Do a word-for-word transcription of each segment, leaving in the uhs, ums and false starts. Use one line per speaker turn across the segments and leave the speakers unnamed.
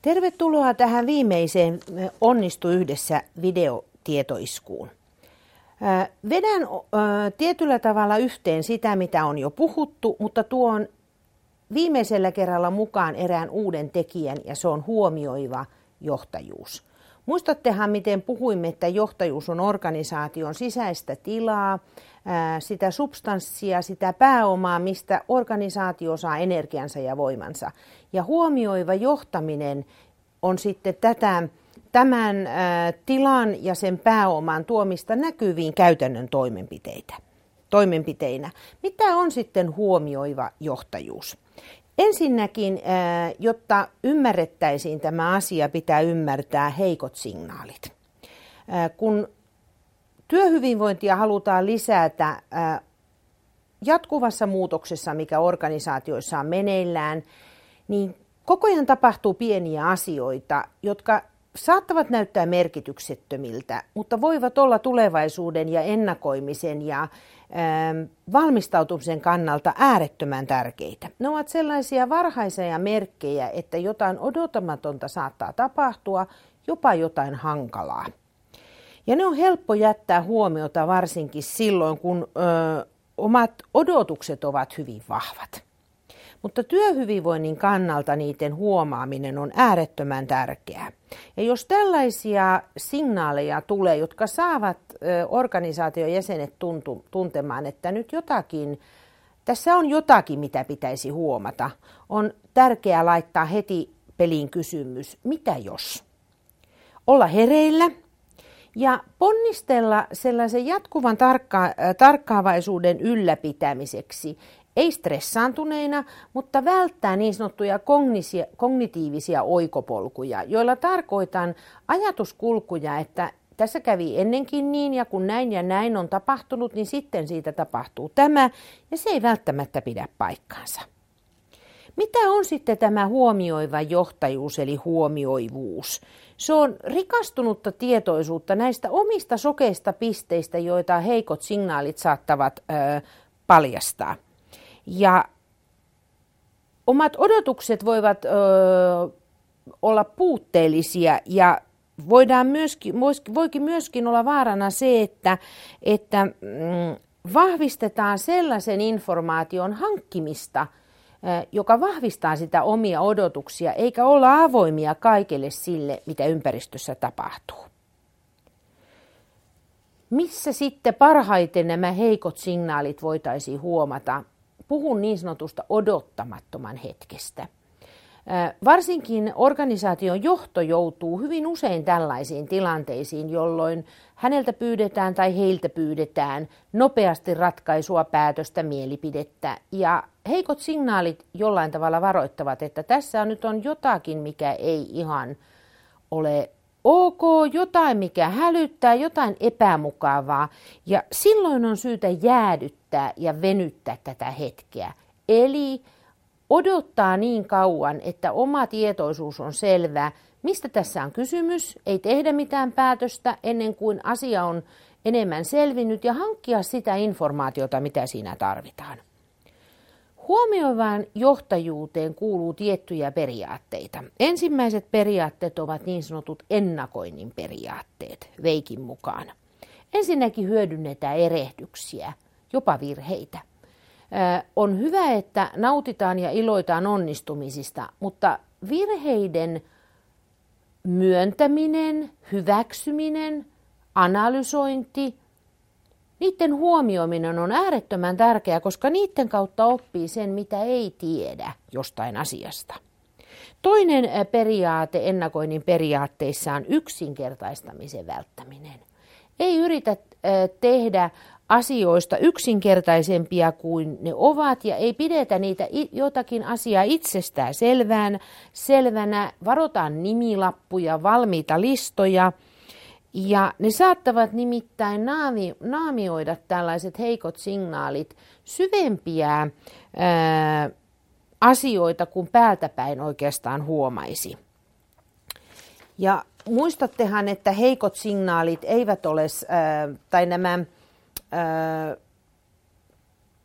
Tervetuloa tähän viimeiseen Onnistu yhdessä videotietoiskuun. Vedän tietyllä tavalla yhteen sitä, mitä on jo puhuttu, mutta tuon viimeisellä kerralla mukaan erään uuden tekijän, ja se on huomioiva johtajuus. Muistattehan, miten puhuimme, että johtajuus on organisaation sisäistä tilaa, sitä substanssia, sitä pääomaa, mistä organisaatio saa energiansa ja voimansa. Ja huomioiva johtaminen on sitten tätä, tämän tilan ja sen pääoman tuomista näkyviin käytännön toimenpiteitä, toimenpiteinä. Mitä on sitten huomioiva johtajuus? Ensinnäkin, jotta ymmärrettäisiin tämä asia, pitää ymmärtää heikot signaalit. Kun työhyvinvointia halutaan lisätä jatkuvassa muutoksessa, mikä organisaatioissa on meneillään, niin koko ajan tapahtuu pieniä asioita, jotka saattavat näyttää merkityksettömiltä, mutta voivat olla tulevaisuuden ja ennakoimisen ja valmistautumisen kannalta äärettömän tärkeitä. Ne ovat sellaisia varhaisia merkkejä, että jotain odottamatonta saattaa tapahtua, jopa jotain hankalaa. Ja ne on helppo jättää huomiota varsinkin silloin, kun ö, omat odotukset ovat hyvin vahvat. Mutta työhyvinvoinnin kannalta niiden huomaaminen on äärettömän tärkeää. Ja jos tällaisia signaaleja tulee, jotka saavat ö, organisaation jäsenet tuntu, tuntemaan, että nyt jotakin, tässä on jotakin, mitä pitäisi huomata, on tärkeää laittaa heti peliin kysymys, mitä jos? Olla hereillä ja ponnistella sellaisen jatkuvan tarkka- tarkkaavaisuuden ylläpitämiseksi, ei stressaantuneina, mutta välttää niin sanottuja kognitiivisia oikopolkuja, joilla tarkoitan ajatuskulkuja, että tässä kävi ennenkin niin, ja kun näin ja näin on tapahtunut, niin sitten siitä tapahtuu tämä, ja se ei välttämättä pidä paikkaansa. Mitä on sitten tämä huomioiva johtajuus, eli huomioivuus? Se on rikastunutta tietoisuutta näistä omista sokeista pisteistä, joita heikot signaalit saattavat ö, paljastaa. Ja omat odotukset voivat ö, olla puutteellisia ja voidaan myöskin, voikin myöskin olla vaarana se, että, että mm, vahvistetaan sellaisen informaation hankkimista, joka vahvistaa sitä omia odotuksia, eikä olla avoimia kaikelle sille, mitä ympäristössä tapahtuu. Missä sitten parhaiten nämä heikot signaalit voitaisiin huomata? Puhun niin sanotusta odottamattoman hetkestä. Varsinkin organisaation johto joutuu hyvin usein tällaisiin tilanteisiin, jolloin häneltä pyydetään tai heiltä pyydetään nopeasti ratkaisua, päätöstä, mielipidettä. Ja heikot signaalit jollain tavalla varoittavat, että tässä nyt on jotakin, mikä ei ihan ole ok, jotain, mikä hälyttää, jotain epämukavaa. Ja silloin on syytä jäädyttää ja venyttää tätä hetkeä. Eli odottaa niin kauan, että oma tietoisuus on selvää, mistä tässä on kysymys, ei tehdä mitään päätöstä ennen kuin asia on enemmän selvinnyt ja hankkia sitä informaatiota, mitä siinä tarvitaan. Huomioivaan johtajuuteen kuuluu tiettyjä periaatteita. Ensimmäiset periaatteet ovat niin sanotut ennakoinnin periaatteet, Veikin mukaan. Ensinnäkin hyödynnetään erehdyksiä, jopa virheitä. On hyvä, että nautitaan ja iloitaan onnistumisista, mutta virheiden myöntäminen, hyväksyminen, analysointi, niiden huomioiminen on äärettömän tärkeää, koska niiden kautta oppii sen, mitä ei tiedä jostain asiasta. Toinen periaate ennakoinnin periaatteissa on yksinkertaistamisen välttäminen. Ei yritä tehdä asioista yksinkertaisempia kuin ne ovat ja ei pidetä niitä jotakin asiaa itsestään selvään, selvänä, varotaan nimilappuja, valmiita listoja ja ne saattavat nimittäin naami, naamioida tällaiset heikot signaalit syvempiä ää, asioita kuin päältäpäin oikeastaan huomaisi. Ja muistattehan, että heikot signaalit eivät ole, ää, tai nämä Öö,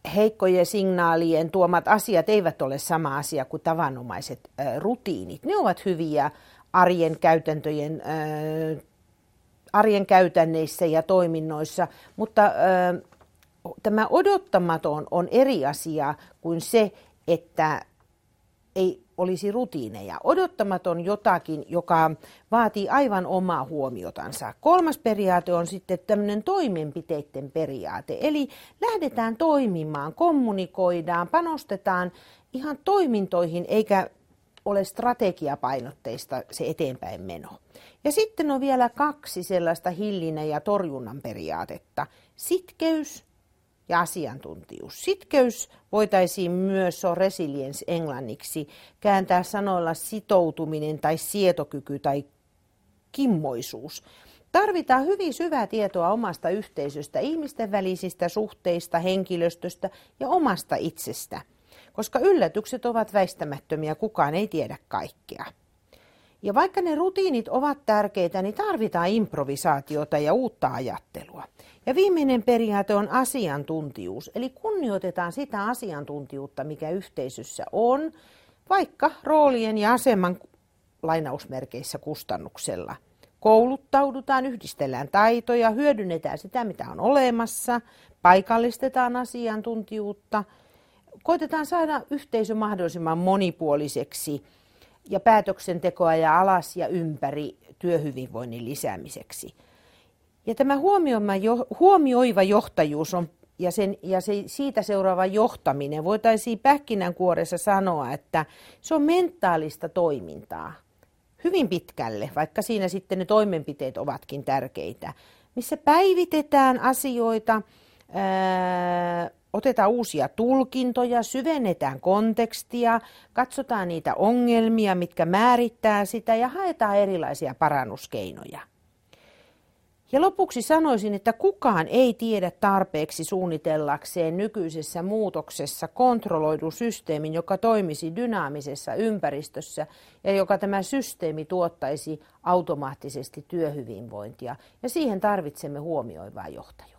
heikkojen signaalien tuomat asiat eivät ole sama asia kuin tavanomaiset ä, rutiinit. Ne ovat hyviä arjen käytäntöjen, ä, arjen käytänneissä ja toiminnoissa, mutta ä, tämä odottamaton on eri asia kuin se, että ei olisi rutiineja. Odottamaton jotakin, joka vaatii aivan omaa huomiotansa. Kolmas periaate on sitten tämmöinen toimenpiteiden periaate. Eli lähdetään toimimaan, kommunikoidaan, panostetaan ihan toimintoihin, eikä ole strategiapainotteista se eteenpäin meno. Ja sitten on vielä kaksi sellaista hillinnän ja torjunnan periaatetta. Sitkeys ja asiantuntijuus. Sitkeys voitaisiin myös, se on resilience englanniksi, kääntää sanoilla sitoutuminen tai sietokyky tai kimmoisuus. Tarvitaan hyvin syvää tietoa omasta yhteisöstä, ihmisten välisistä suhteista, henkilöstöstä ja omasta itsestä, koska yllätykset ovat väistämättömiä, kukaan ei tiedä kaikkea. Ja vaikka ne rutiinit ovat tärkeitä, niin tarvitaan improvisaatiota ja uutta ajattelua. Ja viimeinen periaate on asiantuntijuus, eli kunnioitetaan sitä asiantuntijuutta, mikä yhteisössä on, vaikka roolien ja aseman lainausmerkeissä kustannuksella. Kouluttaudutaan, yhdistellään taitoja, hyödynnetään sitä, mitä on olemassa, paikallistetaan asiantuntijuutta, koitetaan saada yhteisö mahdollisimman monipuoliseksi ja päätöksentekoa ja alas ja ympäri työhyvinvoinnin lisäämiseksi. Ja tämä huomioiva johtajuus on, ja, sen, ja se, siitä seuraava johtaminen, voitaisiin pähkinänkuoressa sanoa, että se on mentaalista toimintaa hyvin pitkälle, vaikka siinä sitten ne toimenpiteet ovatkin tärkeitä, missä päivitetään asioita, ää, otetaan uusia tulkintoja, syvennetään kontekstia, katsotaan niitä ongelmia, mitkä määrittää sitä ja haetaan erilaisia parannuskeinoja. Ja lopuksi sanoisin, että kukaan ei tiedä tarpeeksi suunnitellakseen nykyisessä muutoksessa kontrolloidun systeemin, joka toimisi dynaamisessa ympäristössä ja joka tämä systeemi tuottaisi automaattisesti työhyvinvointia. Ja siihen tarvitsemme huomioivaa johtajuutta.